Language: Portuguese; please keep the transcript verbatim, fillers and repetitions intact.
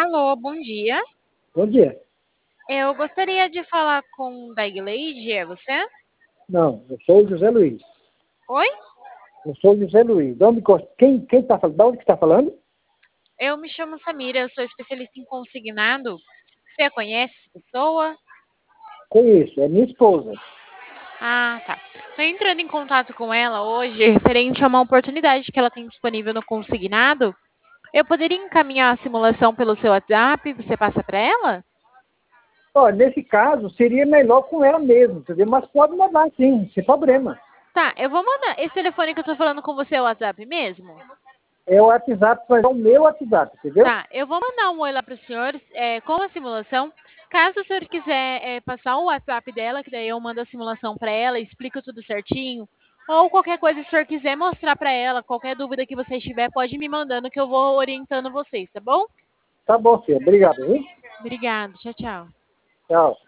Alô, bom dia. Bom dia. Eu gostaria de falar com Daiglade, é você? Não, eu sou o José Luiz. Oi? Eu sou o José Luiz. De onde, cos- quem quem está falando? De onde que está falando? Eu me chamo Samira, eu sou especialista em consignado. Você a conhece essa pessoa? Conheço, é minha esposa. Ah, tá. Estou entrando em contato com ela hoje referente a uma oportunidade que ela tem disponível no consignado. Eu poderia encaminhar a simulação pelo seu WhatsApp? Você passa para ela? Ó, nesse caso, seria melhor com ela mesmo, entendeu? Mas pode mandar sim, sem problema. Tá, eu vou mandar. Esse telefone que eu tô falando com você é o WhatsApp mesmo? É o WhatsApp, mas é o meu WhatsApp, entendeu? Tá, eu vou mandar um oi lá para o senhor é, com a simulação. Caso o senhor quiser é, passar o WhatsApp dela, que daí eu mando a simulação para ela, explico tudo certinho. Ou qualquer coisa que o senhor quiser mostrar para ela, qualquer dúvida que você tiver, pode me mandando que eu vou orientando vocês, tá bom? Tá bom, filho. Obrigado, viu? Obrigada, tchau, tchau. Tchau.